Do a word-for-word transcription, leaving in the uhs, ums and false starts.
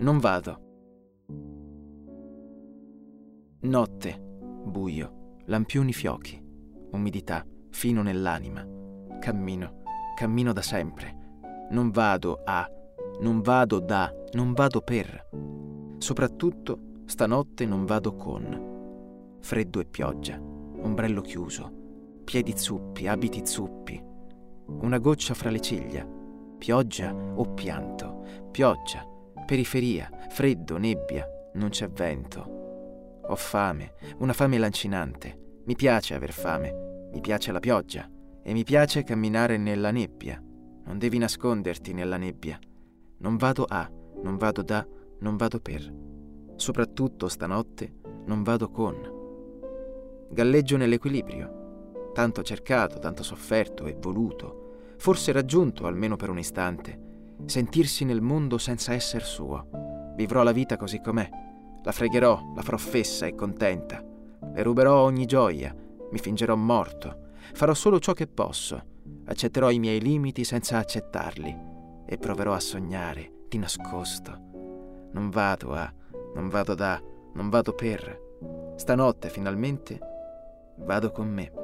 Non vado. Notte, buio, lampioni fiochi, umidità fino nell'anima. Cammino, cammino da sempre. Non vado a, non vado da, non vado per. Soprattutto stanotte non vado con. Freddo e pioggia, ombrello chiuso, piedi zuppi, abiti zuppi, una goccia fra le ciglia, pioggia o pianto, pioggia, periferia, freddo, nebbia, non c'è vento. Ho fame, una fame lancinante. Mi piace aver fame, mi piace la pioggia e mi piace camminare nella nebbia. Non devi nasconderti nella nebbia. Non vado a, non vado da, non vado per. Soprattutto stanotte non vado con. Galleggio nell'equilibrio. Tanto cercato, tanto sofferto e voluto, forse raggiunto almeno per un istante. Sentirsi nel mondo senza esser suo. Vivrò la vita così com'è. La fregherò, la farò fessa e contenta. Le ruberò ogni gioia, mi fingerò morto. Farò solo ciò che posso. Accetterò i miei limiti senza accettarli e proverò a sognare di nascosto. Non vado a, non vado da, non vado per. Stanotte finalmente vado con me.